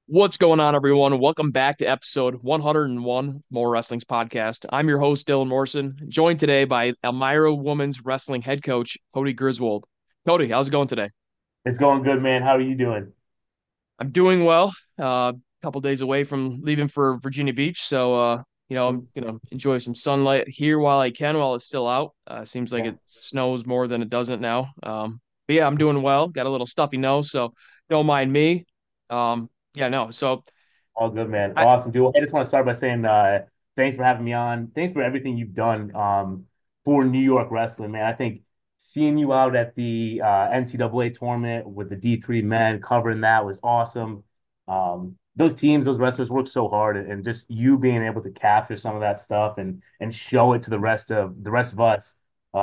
What's going on, everyone? Welcome back to episode 101 More Wrestling's podcast. I'm your host, Dylan Morrison, joined today by Elmira Women's Wrestling head coach, Cody Griswold. Cody, how's it going today? It's going good, man. How are you doing? I'm doing well. A couple days away from leaving for Virginia Beach, so I'm gonna enjoy some sunlight here while I can, while it's still out. Seems like Yeah, it snows more than it doesn't now. But yeah, I'm doing well. Got a little stuffy nose, so don't mind me. Yeah, no. So all good, man. I, Awesome, dude. I just want to start by saying thanks for having me on. Thanks for everything you've done for New York wrestling, man. I think seeing you out at the NCAA tournament with the D3 men covering that was awesome. Those teams, those wrestlers worked so hard, and just you being able to capture some of that stuff and show it to the rest of us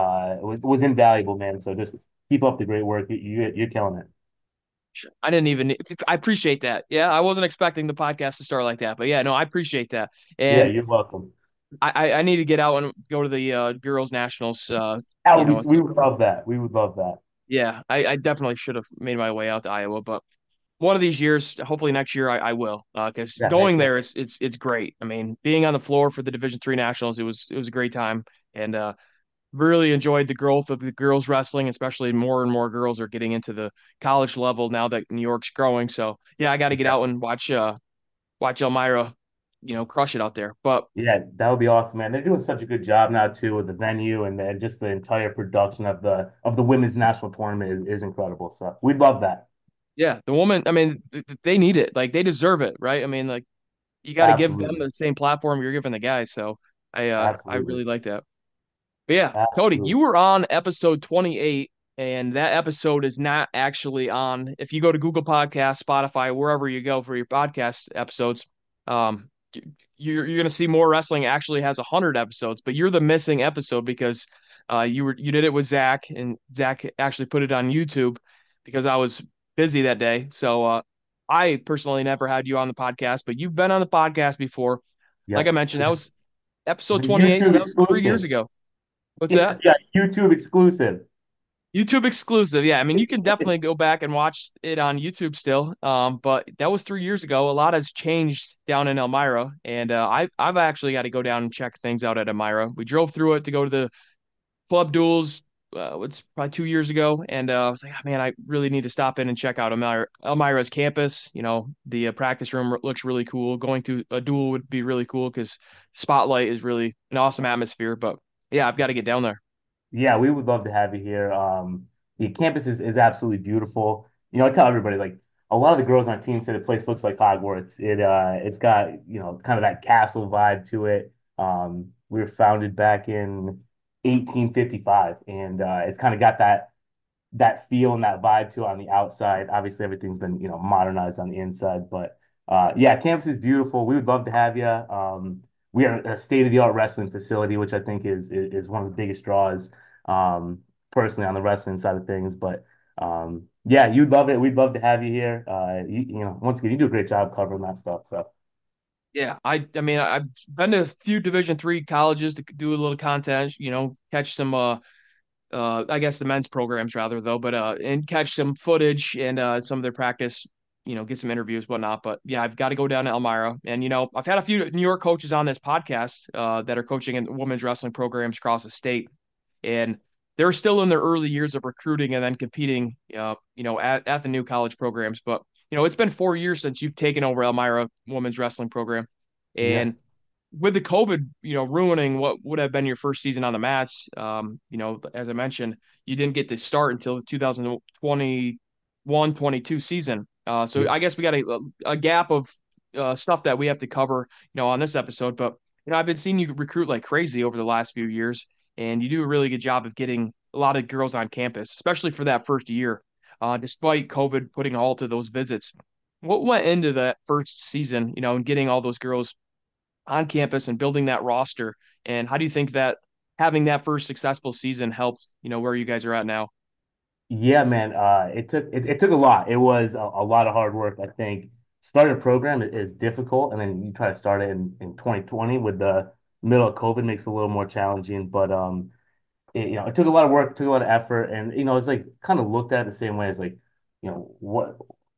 was invaluable, man. So just keep up the great work. You're killing it. I didn't even, I appreciate that. Yeah, I wasn't expecting the podcast to start like that, but yeah, no, I appreciate that. Yeah, And you're welcome. I need to get out and go to the girls' nationals. Oh, You know, we would love that. We would love that. yeah, I definitely should have made my way out to Iowa, but one of these years, hopefully next year, I will. Because Yeah, heck going yeah. there is it's great. I mean, being on the floor for the Division III nationals, it was a great time, and really enjoyed the growth of the girls wrestling, especially more and more girls are getting into the college level now that New York's growing. So yeah, I got to get Yeah, out and watch Elmira, crush it out there. But yeah, that would be awesome, man. They're doing such a good job now too with the venue and just the entire production of the women's national tournament is incredible. So we'd love that. yeah, the woman, I mean, they need it. Like they deserve it, right? I mean, like you got to give them Absolutely. the same platform you're giving the guys. So I Absolutely. really like that. But yeah, Cody, you Absolutely. were on episode 28, and that episode is not actually on. If you go to Google Podcasts, Spotify, wherever you go for your podcast episodes, um, you're gonna see More Wrestling actually has 100 episodes, but you're the missing episode because you did it with Zach, and Zach actually put it on YouTube because I was busy that day. So I personally never had you on the podcast, but you've been on the podcast before. Like I Yep. mentioned, that was episode The 28, so YouTube that was 3 years exclusive. ago. What's that? Yeah, YouTube exclusive. YouTube exclusive. Yeah, I mean, you can definitely go back and watch it on YouTube still. But that was 3 years ago. A lot has changed down in Elmira, and I've actually got to go down and check things out at Elmira. We drove through it to go to the club duels. It's probably 2 years ago, and I was like, "Ah, man, I really need to stop in and check out Elmira's campus. The practice room looks really cool. Going to a duel would be really cool because Spotlight is really an awesome atmosphere. But yeah, I've got to get down there. Yeah, we would love to have you here. The campus is absolutely beautiful. I tell everybody like a lot of the girls on our team say the place looks like Hogwarts. It's got, kind of that castle vibe to it. We were founded back in 1855 and it's kind of got that feel and that vibe to it on the outside. Obviously everything's been, modernized on the inside, but yeah, campus is beautiful. We would love to have you. We are a state-of-the-art wrestling facility, which I think is one of the biggest draws um, personally on the wrestling side of things. But yeah, you'd love it. We'd love to have you here. Once again, you do a great job covering that stuff. So Yeah, I mean I've been to a few Division III colleges to do a little content, catch some I guess the men's programs rather though, but and catch some footage and some of their practice, get some interviews, whatnot. But yeah, I've got to go down to Elmira. And I've had a few New York coaches on this podcast that are coaching in women's wrestling programs across the state. And they're still in their early years of recruiting and then competing at the new college programs. But it's been 4 years since you've taken over Elmira women's wrestling program. yeah, And with the COVID, ruining what would have been your first season on the mats, as I mentioned, you didn't get to start until the 2021-22 season. So yeah. I guess we got a gap of stuff that we have to cover, on this episode. But I've been seeing you recruit like crazy over the last few years, and you do a really good job of getting a lot of girls on campus, especially for that first year. Despite COVID putting a halt to those visits, what went into that first season, and getting all those girls on campus and building that roster? And how do you think that having that first successful season helps, where you guys are at now? Yeah, man. It took a lot. It was a lot of hard work. I think starting a program is difficult, and then you try to start it in 2020 with the middle of COVID makes it a little more challenging. But it took a lot of work, took a lot of effort, and it's like kind of looked at the same way as like, what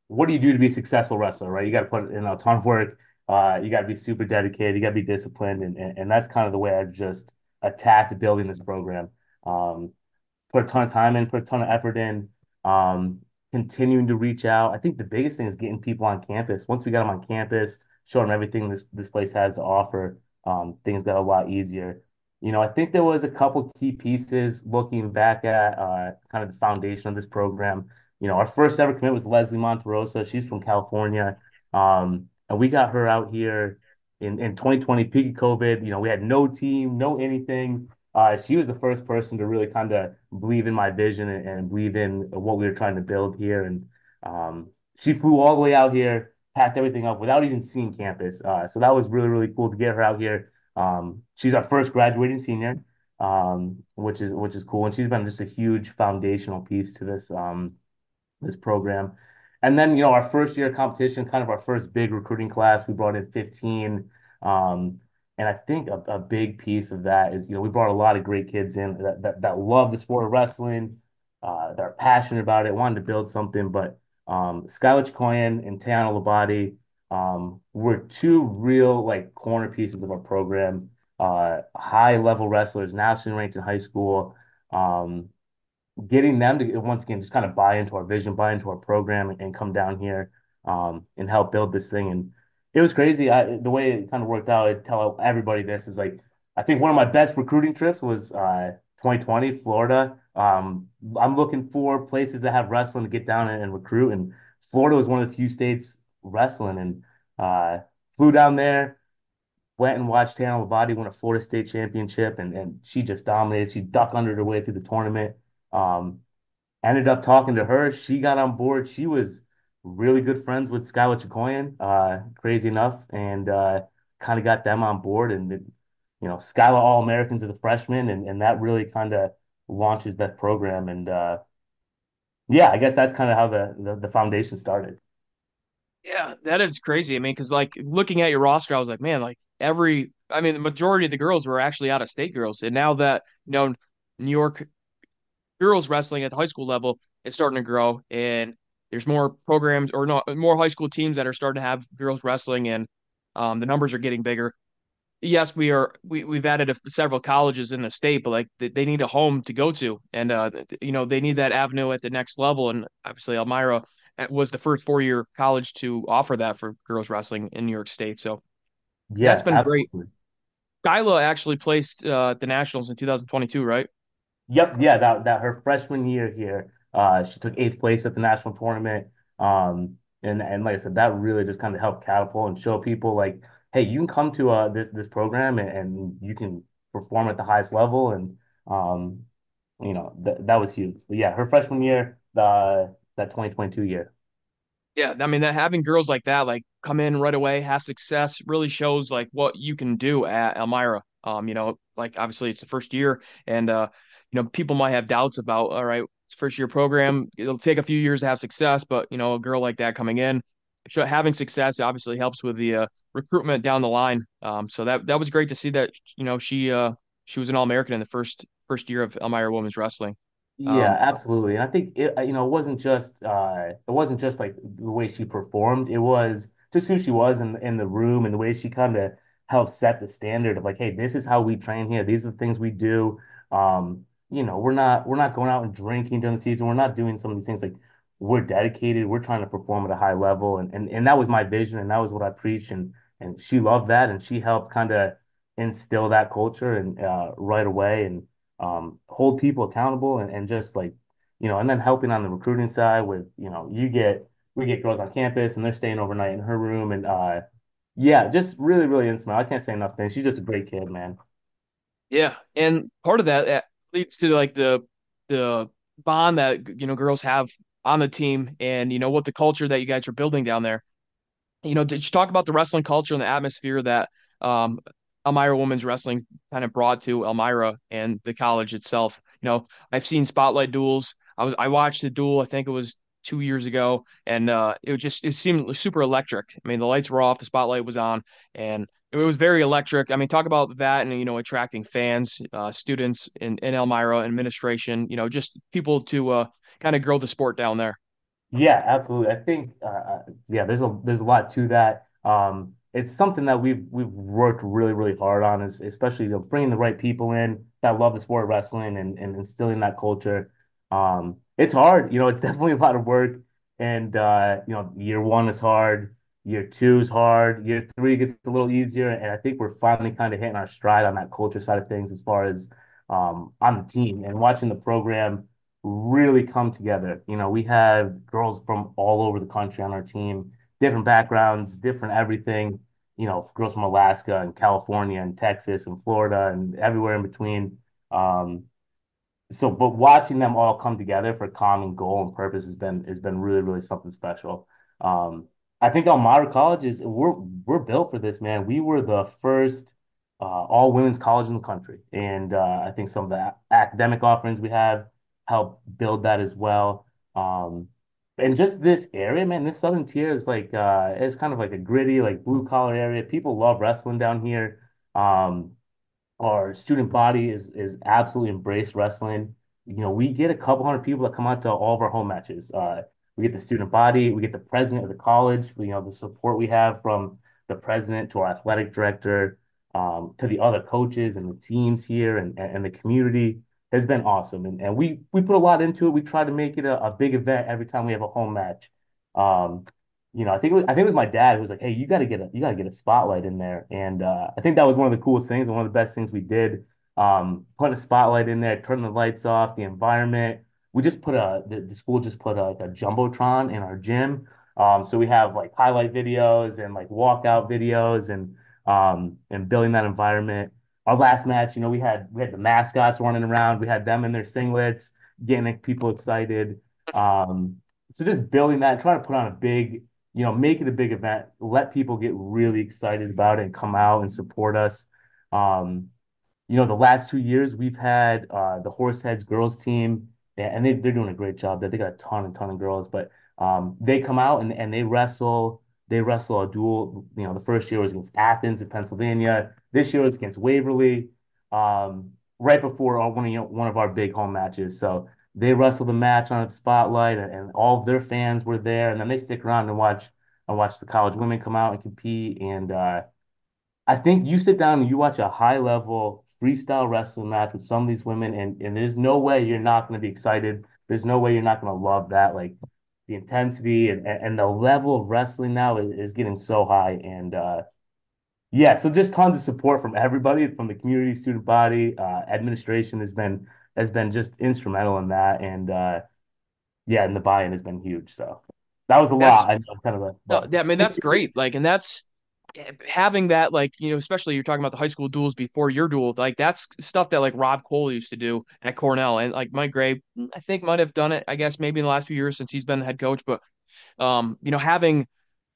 what do you do to be a successful wrestler, right? You got to put in a ton of work. You got to be super dedicated. You got to be disciplined, and that's kind of the way I've just attacked building this program. Um, put a ton of time in, put a ton of effort in, um, continuing to reach out. I think the biggest thing is getting people on campus. Once we got them on campus, show them everything this place has to offer, things got a lot easier. I think there was a couple key pieces looking back at kind of the foundation of this program. Our first ever commit was Leslie Monterosa. She's from California. And we got her out here in 2020, peak of COVID. We had no team, no anything. She was the first person to really kind of believe in my vision and believe in what we were trying to build here. And she flew all the way out here, packed everything up without even seeing campus. So that was really, really cool to get her out here. She's our first graduating senior, which is cool. And she's been just a huge foundational piece to this program. And then, our first year competition, kind of our first big recruiting class, we brought in 15. And I think a big piece of that is, we brought a lot of great kids in that love the sport of wrestling, that are passionate about it, wanted to build something. But Skylar Chikoyan and Tayana Labate were two real like corner pieces of our program, high level wrestlers, nationally ranked in high school. Getting them to once again just kind of buy into our vision, buy into our program, and come down here and help build this thing. And it was crazy. The way it kind of worked out, I tell everybody this is like I think one of my best recruiting trips was 2020 Florida. I'm looking for places that have wrestling to get down and recruit, and Florida was one of the few states wrestling, and flew down there, went and watched Tana Labate win a Florida State championship, and she just dominated. She ducked under her way through the tournament. Um, Ended up talking to her. She got on board. She was really good friends with Skylar Chikoyan, crazy enough, and kind of got them on board. And Skylar All Americans are the freshmen, and that really kind of launches that program. And yeah, I guess that's kind of how the foundation started. Yeah, that is crazy. I mean, because like looking at your roster, I was like, man, like I mean, the majority of the girls were actually out of state girls. And now that, New York girls wrestling at the high school level is starting to grow and there's more programs or no, more high school teams that are starting to have girls wrestling and the numbers are getting bigger. Yes, we've added several colleges in the state, but like they need a home to go to, and they need that avenue at the next level. And obviously, Elmira was the first 4-year college to offer that for girls wrestling in New York State. So that's Yeah, been great. absolutely. Skyla actually placed the nationals in 2022, right? Yep, yeah, that her freshman year here, she took eighth place at the national tournament. And like I said, that really just kind of helped catapult and show people like, hey, you can come to this program and you can perform at the highest level. And um, that was huge. But yeah, her freshman year, that 2022 year. Yeah, I mean that having girls like that like come in right away, have success really shows like what you can do at Elmira. Like obviously it's the first year and people might have doubts about all right, first year program, it'll take a few years to have success, but a girl like that coming in, having success obviously helps with the recruitment down the line. So that was great to see that she was an All-American in the first year of Elmira women's wrestling. Yeah, Um, absolutely. And I think it wasn't just like the way she performed. It was just who she was in the room and the way she kind of helped set the standard of like, hey, this is how we train here. These are the things we do. We're not going out and drinking during the season. We're not doing some of these things like we're dedicated. We're trying to perform at a high level. And that was my vision and that was what I preached. And she loved that and she helped kind of instill that culture and right away. And hold people accountable and just like, and then helping on the recruiting side with, we get girls on campus and they're staying overnight in her room. And yeah, just really, really intimate. I can't say enough things. She's just a great kid, man. Yeah, and part of that leads to like the bond that girls have on the team, and what the culture that you guys are building down there. Did you talk about the wrestling culture and the atmosphere that um, Elmira Women's Wrestling kind of brought to Elmira and the college itself? I've seen spotlight duels. I watched the duel. I think it was 2 years ago, and it seemed super electric. I mean, the lights were off, the spotlight was on, and it was very electric. I mean, talk about that and attracting fans, students in Elmira, administration. Just people to kind of grow the sport down there. Yeah, absolutely. I think yeah, there's a lot to that. It's something that we've worked really really hard on, is especially bringing the right people in that love the sport of wrestling and instilling that culture. It's hard, it's definitely a lot of work, and year one is hard, year two is hard, year three gets a little easier, and I think we're finally kind of hitting our stride on that culture side of things as far as on the team and watching the program really come together. We have girls from all over the country on our team, different backgrounds, different everything. Girls from Alaska and California and Texas and Florida and everywhere in between. Um, but watching them all come together for a common goal and purpose has been really, really something special. Um, I think Elmira College is we're built for this, man. We were the first all women's college in the country, and I think some of the academic offerings we have help build that as well. And just this area, man, this Southern Tier is like it's kind of like a gritty, like blue collar area. People love wrestling down here. Um, our student body is absolutely embraced wrestling. We get a couple hundred people that come out to all of our home matches. We get the student body, we get the president of the college, the support we have from the president to our athletic director, to the other coaches and the teams here and the community has been awesome. And we put a lot into it. We try to make it a big event every time we have a home match. Um, I think it was my dad who was like, "Hey, you got to get a spotlight in there," and I think that was one of the coolest things and one of the best things we did. Putting a spotlight in there, turning the lights off, the environment. We just put the school just put like a jumbotron in our gym, so we have like highlight videos and like walkout videos and building that environment. Our last match, we had the mascots running around. We had them in their singlets, getting people excited. Um, so just building that, trying to put on a big make it a big event, let people get really excited about it and come out and support us. Um, the last 2 years we've had the Horseheads girls team, and they're doing a great job. They got a ton of girls, but they come out and they wrestle. They wrestle a duel. The first year was against Athens in Pennsylvania. This year was against Waverly, right before one of our big home matches. So they wrestled the match on the spotlight, and all of their fans were there, and then they stick around and watch the college women come out and compete. And I think you sit down and you watch a high level freestyle wrestling match with some of these women, and there's no way you're not going to be excited. There's no way you're not going to love that. Like the intensity and the level of wrestling now is getting so high. And yeah, so just tons of support from everybody, from the community, student body, administration has been just instrumental in that. And yeah, and the buy-in has been huge. So that was a That's lot. I know kind of a, no, but I mean that's great. Like, and that's having that, like, especially you're talking about the high school duels before your duel, like that's stuff that like Rob Cole used to do at Cornell, and like Mike Gray, I think might have done it, I guess maybe in the last few years since he's been the head coach, but having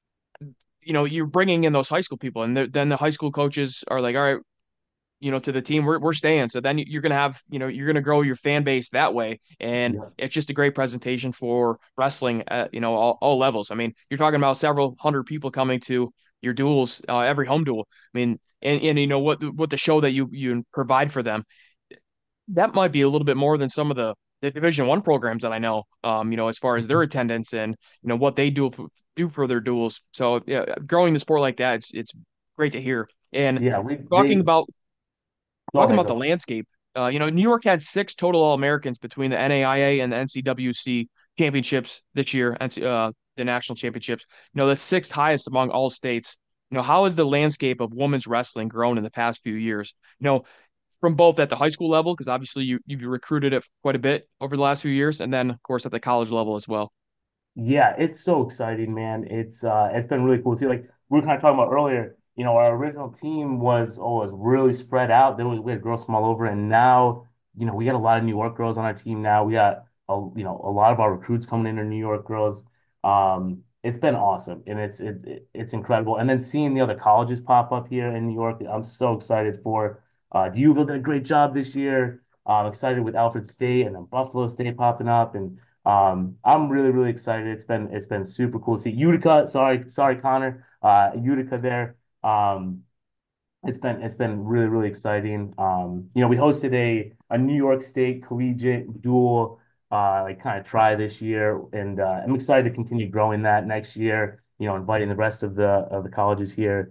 you're bringing in those high school people, and then the high school coaches are like, all right, to the team, we're staying. So then you're gonna have, you're gonna grow your fan base that way, and yeah, it's just a great presentation for wrestling at all levels. I mean, you're talking about several hundred people coming to your duels, every home duel. I mean, and what the show that you provide for them, that might be a little bit more than some of the Division One programs that I know. As far as their attendance and what they do for their duels. So yeah, growing the sport like that, it's great to hear. And yeah. We talking they about go talking ahead, about go the ahead. landscape, New York had six total All-Americans between the NAIA and the NCWC championships this year, and the national championships. The sixth highest among all states. How has the landscape of women's wrestling grown in the past few years? From both at the high school level, because obviously you've recruited it quite a bit over the last few years, and then of course at the college level as well. Yeah, it's so exciting, man. It's been really cool to see. Like we were kind of talking about earlier, our original team was really spread out. We had girls from all over, and now, we got a lot of New York girls on our team now. We got a lot of our recruits coming in are New York girls. It's been awesome, and it's incredible. And then seeing the other colleges pop up here in New York, I'm so excited for. DUville did a great job this year. I'm excited with Alfred State and then Buffalo State popping up, and I'm really, really excited. It's been super cool to see Utica. Sorry, Connor. Utica there. It's been really, really exciting. We hosted a New York State collegiate duel like kind of try this year, and I'm excited to continue growing that next year. Inviting the rest of the colleges here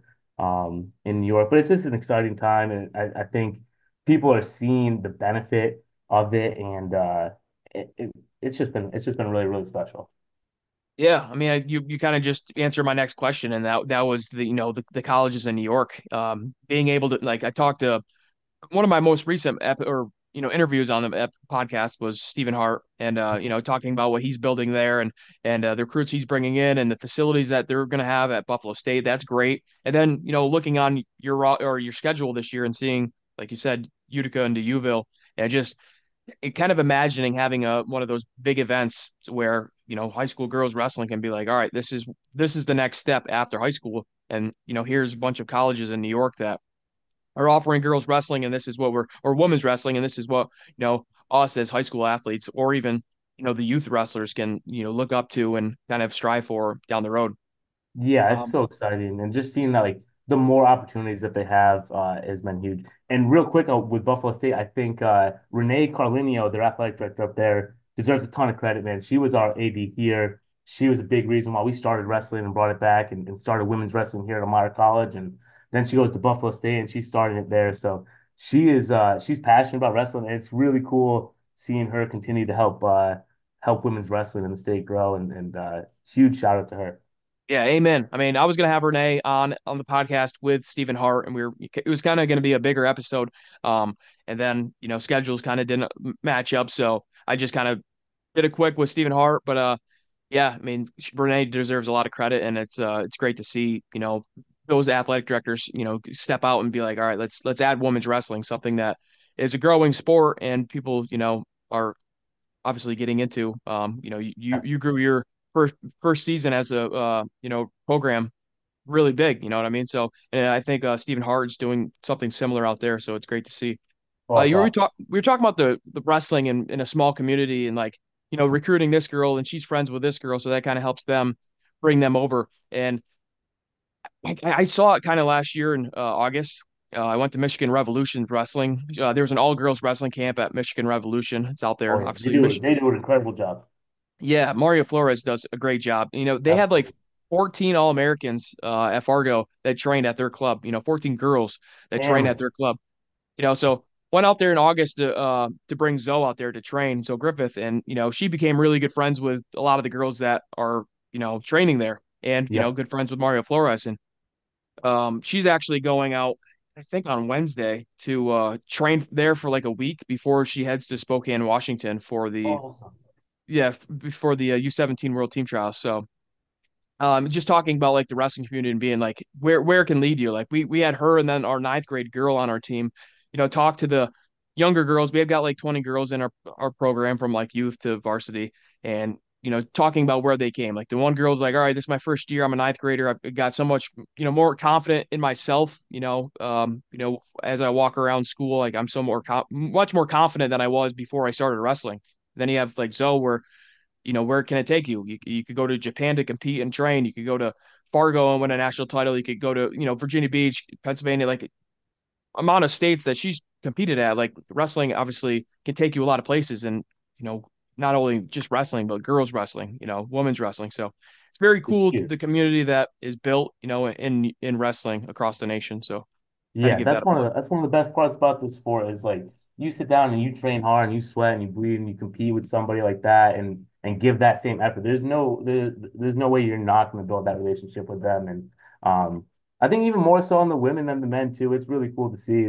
in New York. But it's just an exciting time, and I think people are seeing the benefit of it, and it, it it's just been really really special. Yeah, I mean, you kind of just answered my next question, and that was the colleges in New York, being able to like I talked to one of my most recent interviews on the podcast was Stephen Hart, and talking about what he's building there, and the recruits he's bringing in, and the facilities that they're going to have at Buffalo State. That's great. And then looking on your schedule this year and seeing, like you said, Utica and Uville, and just kind of imagining having one of those big events where high school girls wrestling can be like, all right, this is the next step after high school, and here's a bunch of colleges in New York that are offering girls wrestling, and this is what or women's wrestling, and this is what us as high school athletes, or even the youth wrestlers can look up to and kind of strive for down the road. Yeah, it's Um, so exciting, and just seeing that like the more opportunities that they have has been huge. And real quick with Buffalo State, I think Renee Carlinio, their athletic director up there, deserves a ton of credit, man. She was our AD here. She was a big reason why we started wrestling and brought it back and started women's wrestling here at Amara College. And then she goes to Buffalo State and she's starting it there. So she's passionate about wrestling, and it's really cool seeing her continue to help women's wrestling in the state grow. And huge shout out to her. yeah, amen. I mean, I was gonna have Renee on the podcast with Stephen Hart, and it was kind of gonna be a bigger episode, and then schedules kind of didn't match up, so I just kind of did a quick with Stephen Hart, but yeah, I mean, Renee deserves a lot of credit, and it's great to see those athletic directors step out and be like, all right, let's add women's wrestling, something that is a growing sport, and people are obviously getting into. You grew your first season as a program really big, you know what I mean? So, and I think Stephen Hart is doing something similar out there, so it's great to see. Oh, it's awesome. We were talking about the wrestling in a small community, and like recruiting this girl, and she's friends with this girl, so that kind of helps them bring them over. And I saw it kind of last year in August. I went to Michigan Revolution Wrestling. There was an all girls wrestling camp at Michigan Revolution. It's out Oh there, yeah, obviously. they do an incredible job. Yeah, Mario Flores does a great job. They had like Absolutely. 14 All-Americans at Fargo that trained at their club. 14 girls that trained at Damn. their club. So went out there in August to bring Zoe out there to train, Zoe Griffith, and she became really good friends with a lot of the girls that are training there, and Yep. good friends with Mario Flores, and she's actually going out, I think on Wednesday, to train there for like a week before she heads to Spokane, Washington for the Awesome. yeah before the U17 World Team Trials. So just talking about like the wrestling community and being like where it can lead you. Like we had her and then our ninth grade girl on our team, talk to the younger girls. We have got like 20 girls in our program from like youth to varsity, and talking about where they came. Like the one girl's like, all right, this is my first year. I'm a ninth grader. I've got so much, more confident in myself, as I walk around school, like I'm much more confident than I was before I started wrestling. Then you have like Zoe where where can it take you? You could go to Japan to compete and train. You could go to Fargo and win a national title. You could go to, Virginia Beach, Pennsylvania, like amount of states that she's competed at. Like wrestling obviously can take you a lot of places, and, not only just wrestling, but girls wrestling, women's wrestling. So it's very It's cool huge. the community that is built, in wrestling across the nation. So had to Yeah, give that a plug. that's one of the best parts about this sport is like you sit down and you train hard and you sweat and you bleed and you compete with somebody like that and give that same effort. There's no way you're not going to build that relationship with them. And I think even more so on the women than the men too. It's really cool to see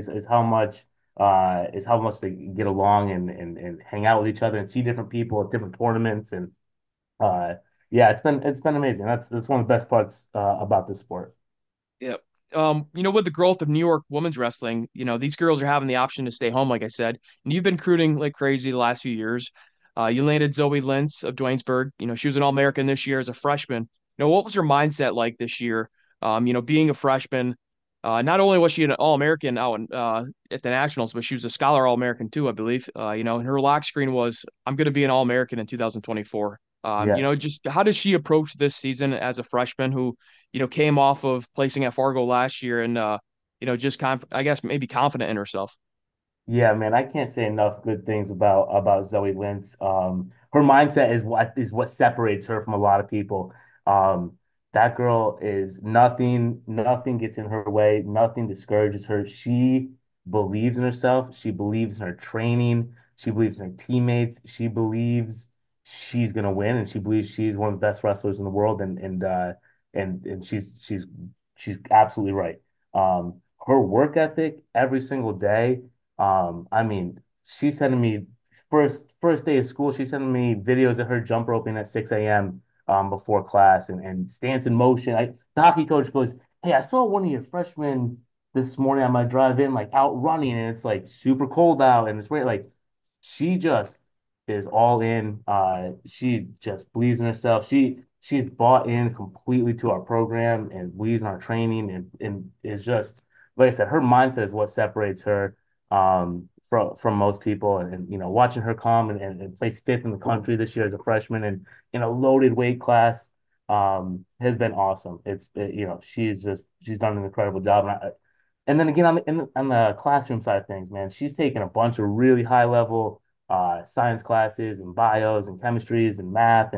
is how much they get along and hang out with each other and see different people at different tournaments. And uh yeah, it's been amazing. That's one of the best parts about this sport. Yeah. With the growth of New York women's wrestling, these girls are having the option to stay home, like I said, and you've been recruiting like crazy the last few years. You landed Zoe Lintz of Duanesburg. She was an All-American this year as a freshman. What was her mindset like this year? Being a freshman, not only was she an All-American out at the Nationals, but she was a Scholar All-American too, I believe. And her lock screen was, I'm going to be an All-American in 2024. Yeah. Just how does she approach this season as a freshman who came off of placing at Fargo last year and just I guess maybe confident in herself. Yeah, man, I can't say enough good things about Zoe Lentz. her mindset is what separates her from a lot of people. Um, that girl is nothing gets in her way, nothing discourages her. She believes in herself, she believes in her training, she believes in her teammates, she believes she's gonna win, and she believes she's one of the best wrestlers in the world, and she's absolutely right. Her work ethic every single day. I mean, she's sending me first day of school, she's sending me videos of her jump roping at 6 a.m. Before class and stance in motion. The hockey coach goes, "Hey, I saw one of your freshmen this morning on my drive in, like out running, and it's like super cold out and it's right like she just is all in. She just believes in herself. She's bought in completely to our program and believes in our training and is just like I said, her mindset is what separates her from most people. And you know, watching her come and place fifth in the country this year as a freshman and in a loaded weight class has been awesome. You know, she's done an incredible job. And then again on the classroom side of things, man, she's taken a bunch of really high level science classes and bios and chemistries and math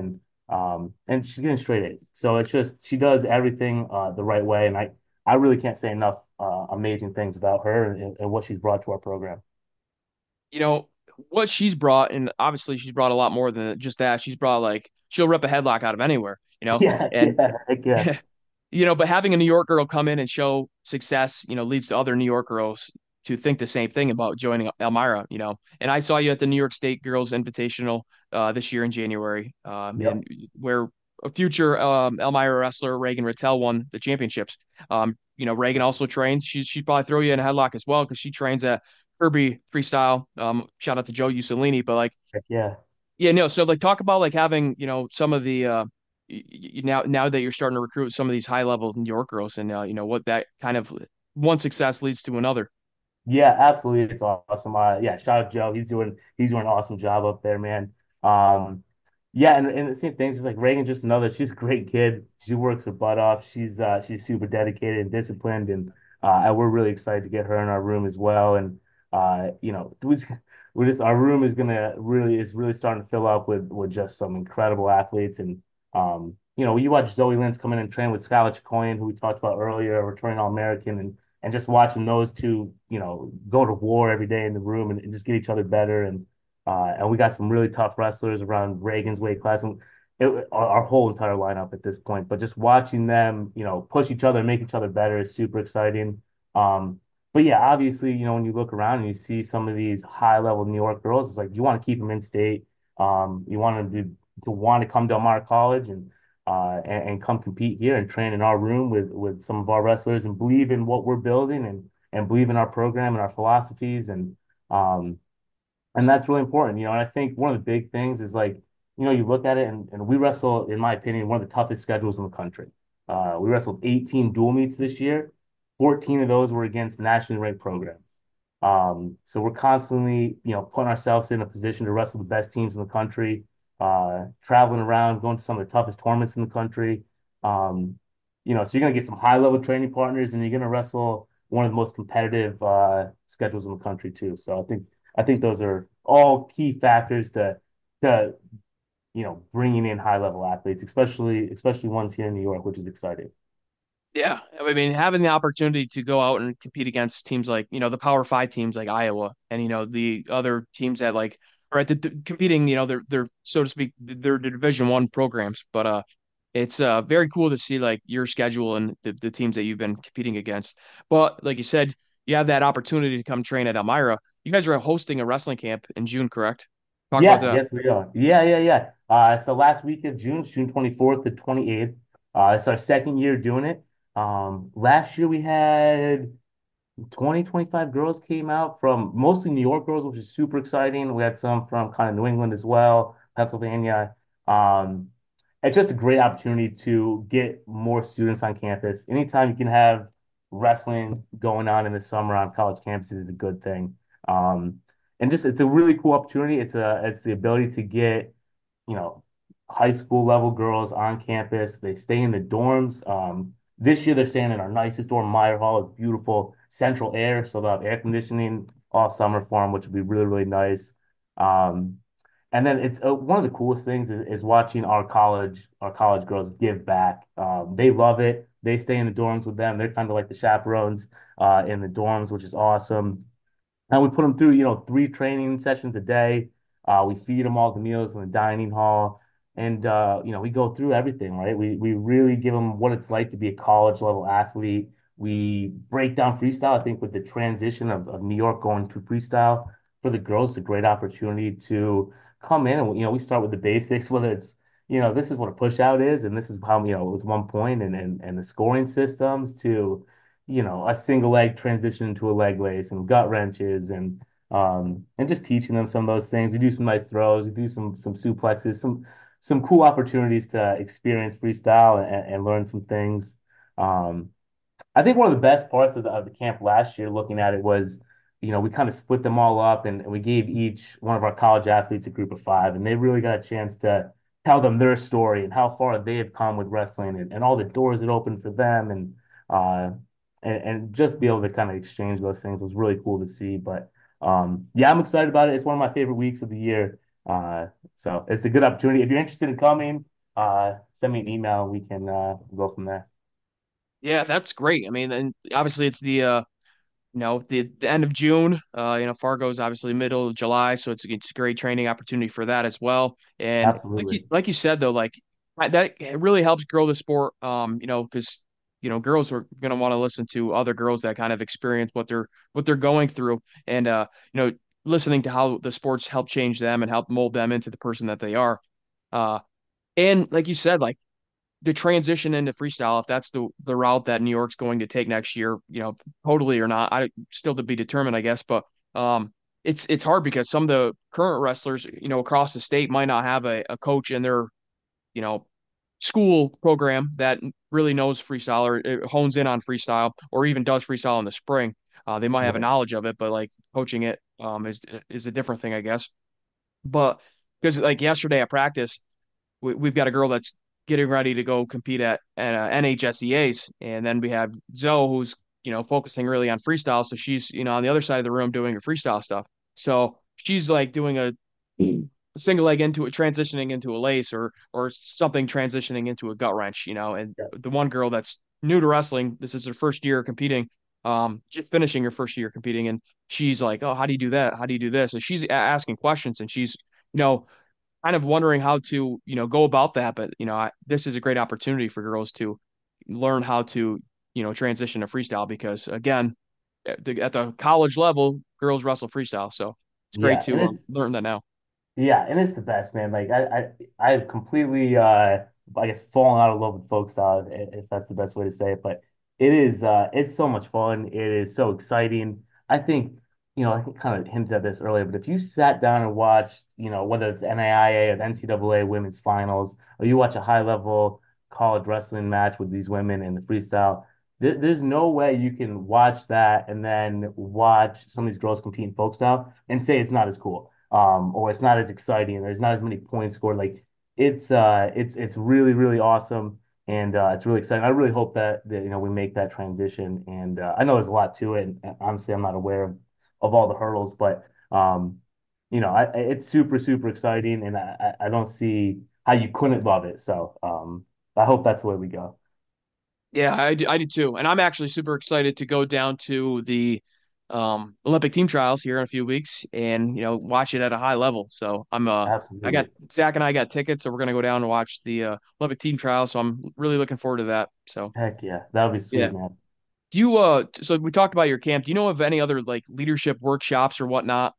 and she's getting straight A's. So it's just she does everything the right way, and I really can't say enough amazing things about her and what she's brought to our program. You know, what she's brought, and obviously she's brought a lot more than just that. She's brought like she'll rip a headlock out of anywhere, Yeah, and yeah, heck yeah, but having a New York girl come in and show success, leads to other New York girls to think the same thing about joining Elmira. And I saw you at the New York State Girls Invitational this year in January, and yep, where a future Elmira wrestler, Reagan Rattel, won the championships. Reagan also trains. She'd probably throw you in a headlock as well because she trains at Kirby Freestyle. Shout out to Joe Usolini, but like, heck yeah. yeah, no. So like, talk about like having some of the now that you're starting to recruit some of these high level New York girls, and what that kind of one success leads to another. Yeah, absolutely. It's awesome. Yeah, shout out Joe. He's doing an awesome job up there, man. Um, yeah, and the same thing, just like Reagan, just another. She's a great kid. She works her butt off. She's super dedicated and disciplined, and we're really excited to get her in our room as well. And we're just our room is really starting to fill up with just some incredible athletes. And you watch Zoe Lynn's come in and train with Skylar Chicoine, who we talked about earlier, a returning All-American, and just watching those two, go to war every day in the room and just get each other better. And we got some really tough wrestlers around Reagan's weight class and our whole entire lineup at this point. But just watching them, push each other, make each other better is super exciting. Um, but yeah, obviously, when you look around and you see some of these high level New York girls, it's like you want to keep them in state. You want them to want to come to Amar College and come compete here and train in our room with some of our wrestlers and believe in what we're building and believe in our program and our philosophies um and that's really important, and I think one of the big things is like, you look at it and we wrestle, in my opinion, one of the toughest schedules in the country. We wrestled 18 dual meets this year. 14 of those were against nationally ranked programs. So we're constantly, putting ourselves in a position to wrestle the best teams in the country, traveling around, going to some of the toughest tournaments in the country. Um, so you're gonna get some high level training partners, and you're gonna wrestle one of the most competitive schedules in the country too. So I think those are all key factors to bringing in high level athletes, especially ones here in New York, which is exciting. Yeah, I mean, having the opportunity to go out and compete against teams like the Power Five teams like Iowa, and the other teams that like are at competing, they're so to speak, they're the Division I programs, but it's very cool to see like your schedule and the teams that you've been competing against. But like you said, you have that opportunity to come train at Elmira. You guys are hosting a wrestling camp in June, correct? Talk about Yeah, that. yes, we are. Yeah, yeah, yeah. It's the last week of June, June 24th to 28th. It's our second year doing it. Last year we had 20, 25 girls came out from mostly New York girls, which is super exciting. We had some from kind of New England as well, Pennsylvania. Um, it's just a great opportunity to get more students on campus. Anytime you can have wrestling going on in the summer on college campuses is a good thing. Um, and just it's a really cool opportunity. It's the ability to get, you know, high school level girls on campus. They stay in the dorms. This year they're staying in our nicest dorm, Meyer Hall. It's beautiful, central air, so they'll have air conditioning all summer for them, which would be really, really nice. Um, And then it's one of the coolest things is watching our college girls give back. They love it. They stay in the dorms with them. They're kind of like the chaperones in the dorms, which is awesome. And we put them through, 3 training sessions a day. We feed them all the meals in the dining hall, and we go through everything, right? We really give them what it's like to be a college level athlete. We break down freestyle. I think with the transition of New York going to freestyle for the girls, it's a great opportunity to come in and we start with the basics, whether it's this is what a push out is, and this is how it was 1 point, and the scoring systems to a single leg transition to a leg lace and gut wrenches and just teaching them some of those things. We do some nice throws, we do some suplexes, some cool opportunities to experience freestyle and learn some things. Um, I think one of the best parts of the camp last year, looking at it, was, we kind of split them all up and we gave each one of our college athletes a group of 5, and they really got a chance to tell them their story and how far they have come with wrestling and all the doors it opened for them uh and just be able to kind of exchange those things was really cool to see. But yeah, I'm excited about it. It's one of my favorite weeks of the year. So it's a good opportunity. If you're interested in coming, send me an email and we can go from there. Yeah, that's great. I mean, and obviously it's the end of June. Fargo's obviously middle of July, so it's a great training opportunity for that as well. And Absolutely. like you said though, like that it really helps grow the sport. Because girls are gonna want to listen to other girls that kind of experience what they're going through, and listening to how the sports help change them and help mold them into the person that they are. Uh, and like you said, like the transition into freestyle, if that's the route that New York's going to take next year, totally or not, I still to be determined, I guess. But it's hard because some of the current wrestlers, across the state might not have a coach in their, you know, school program that really knows freestyle or hones in on freestyle or even does freestyle in the spring. They might have a Right. knowledge of it, but like coaching it is a different thing, I guess. But because like yesterday at practice, we've got a girl that's getting ready to go compete at NHSEAs, and then we have Zoe who's focusing really on freestyle. So she's on the other side of the room doing her freestyle stuff. So she's like doing a single leg into it, transitioning into a lace or something transitioning into a gut wrench. And Yeah. the one girl that's new to wrestling, this is her first year competing. Just finishing her first year competing, and she's like, "Oh, how do you do that? How do you do this?" And she's asking questions, and she's you know kind of wondering how to, go about that. But, this is a great opportunity for girls to learn how to, transition to freestyle because, again, at the college level, girls wrestle freestyle. So it's great Yeah, and to learn that now. it's the best, man. Like I've completely I guess fallen out of love with folk style, if that's the best way to say it. But it's so much fun. It is so exciting. I think, I kind of hinted at this earlier, but if you sat down and watched, whether it's NAIA or the NCAA women's finals, or you watch a high level college wrestling match with these women in the freestyle, there's no way you can watch that and then watch some of these girls compete in folk style and say it's not as cool, or it's not as exciting. There's not as many points scored. Like it's really really awesome, and it's really exciting. I really hope that we make that transition. And I know there's a lot to it, and honestly, I'm not aware of all the hurdles, but it's super super exciting, and I don't see how you couldn't love it. So I hope that's the way we go. Yeah, I do too. And I'm actually super excited to go down to the Olympic team trials here in a few weeks and, watch it at a high level. So I got Absolutely. Zach and I got tickets, so we're gonna go down and watch the Olympic team trials. So I'm really looking forward to that. So Heck yeah, that would be yeah. sweet, man. So we talked about your camp. Do you know of any other like leadership workshops or whatnot?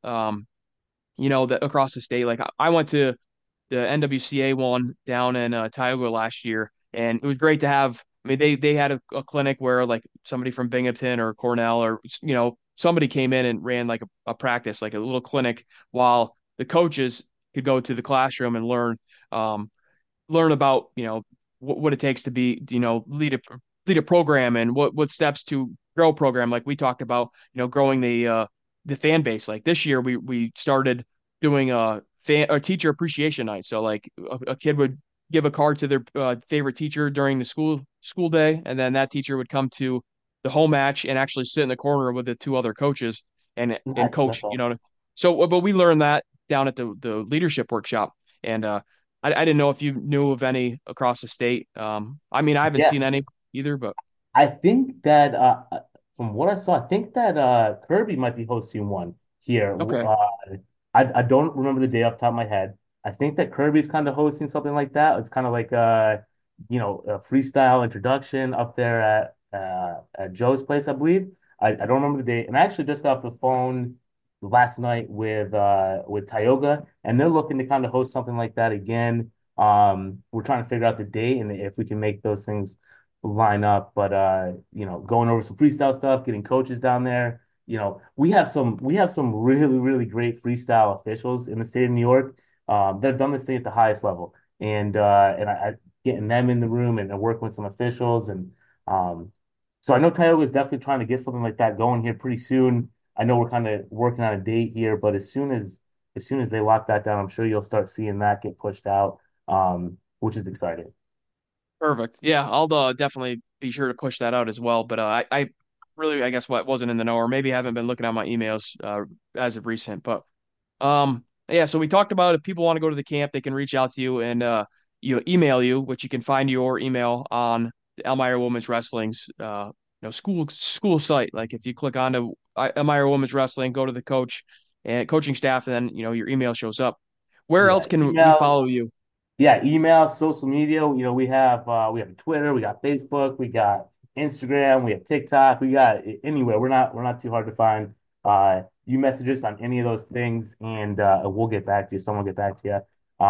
That across the state. Like I went to the NWCA one down in Tioga last year, and it was great to have. I mean, they had a clinic where like somebody from Binghamton or Cornell or somebody came in and ran like a practice, like a little clinic, while the coaches could go to the classroom and um, learn about what it takes to be lead a program and what steps to grow a program. Like we talked about, growing the fan base. Like this year, we started doing a teacher appreciation night. So like a kid would give a card to their favorite teacher during the school day, and then that teacher would come to the home match and actually sit in the corner with the two other coaches and Nice, that's coach. awesome. So but we learned that. down at the leadership workshop, and I didn't know if you knew of any across the state. I mean, I haven't Yeah, seen any either, but I think that from what I saw, I think that Kirby might be hosting one here. okay. I don't remember the day off the top of my head. I think that Kirby's kind of hosting something like that. It's kind of like a freestyle introduction up there at Joe's place, I believe. I don't remember the date. And I actually just got off the phone last night with Tioga, and they're looking to kind of host something like that again. We're trying to figure out the date and if we can make those things line up. But going over some freestyle stuff, getting coaches down there. We have some really, really great freestyle officials in the state of New York. They've done this thing at the highest level. And I getting them in the room and working with some officials. And so I know Tioga is definitely trying to get something like that going here pretty soon. I know we're kind of working on a date here, but as soon as they lock that down, I'm sure you'll start seeing that get pushed out, which is exciting. Perfect. Yeah, I'll definitely be sure to push that out as well. But I really, I guess, what wasn't in the know, or maybe haven't been looking at my emails as of recent. But yeah. So we talked about if people want to go to the camp, they can reach out to you and email you, which you can find your email on the Elmira Women's Wrestling's school site. Like if you click onto Elmira Women's Wrestling, go to the coach and coaching staff, and then your email shows up. Where Yeah, else can we email. follow you? Yeah, email, social media. We have Twitter, we got Facebook, we got Instagram, we have TikTok, we got anywhere. We're not too hard to find. You message us on any of those things, and we'll get back to you. Someone will get back to you.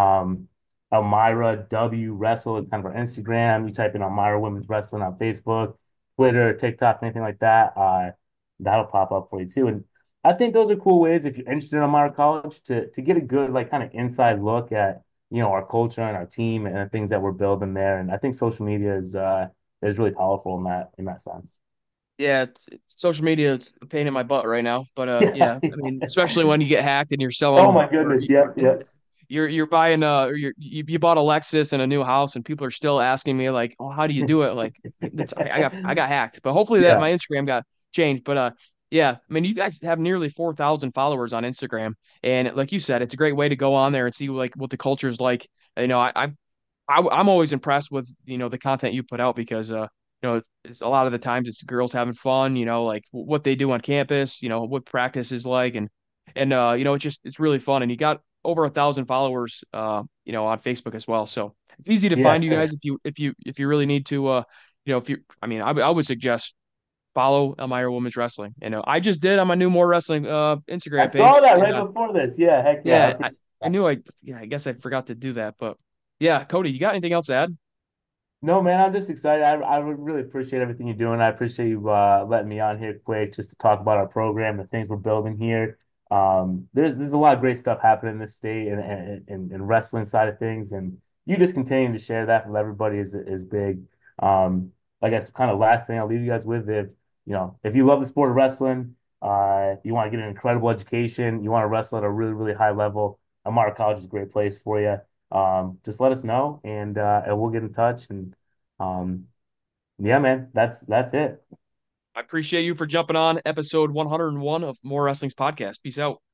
Elmira W Wrestle is kind of our Instagram. You type in Elmira Women's Wrestling on Facebook, Twitter, TikTok, anything like that. That'll pop up for you too. And I think those are cool ways if you're interested in Elmira College to get a good like kind of inside look at our culture and our team and the things that we're building there. And I think social media is really powerful in that sense. Yeah, social media is a pain in my butt right now. But Yeah. yeah, I mean, especially when you get hacked and you're Oh selling my or goodness. Yep. Yep. you're buying or you bought a Lexus and a new house and people are still asking me like, oh, how do you do it? Like I got hacked. But hopefully that Yeah. my Instagram got changed. But yeah, I mean, you guys have nearly 4,000 followers on Instagram, and like you said, it's a great way to go on there and see like what the culture is like. I'm always impressed with the content you put out because it's a lot of the times it's girls having fun, like what they do on campus, what practice is like, and it's really fun, and you got over 1,000 followers on Facebook as well, so it's easy to Yeah. find you guys if you really need to if you I mean I would suggest follow Elmira Women's Wrestling, and I just did on my new More Wrestling I Instagram saw page, that and right before this. Yeah. Heck yeah. I yeah, appreciate I that. knew I guess I forgot to do that, but yeah, Cody, you got anything else to add? No, man, I'm just excited. I would really appreciate everything you're doing. I appreciate you letting me on here quick just to talk about our program, the things we're building here. There's a lot of great stuff happening in this state and wrestling side of things, and you just continuing to share that with everybody is big. I guess kind of last thing I'll leave you guys with if you love the sport of wrestling, you want to get an incredible education, you want to wrestle at a really really high level, Amara College is a great place for you. Just let us know and we'll get in touch. And um, yeah, man, that's it. I appreciate you for jumping on episode 101 of More Wrestling's podcast. Peace out.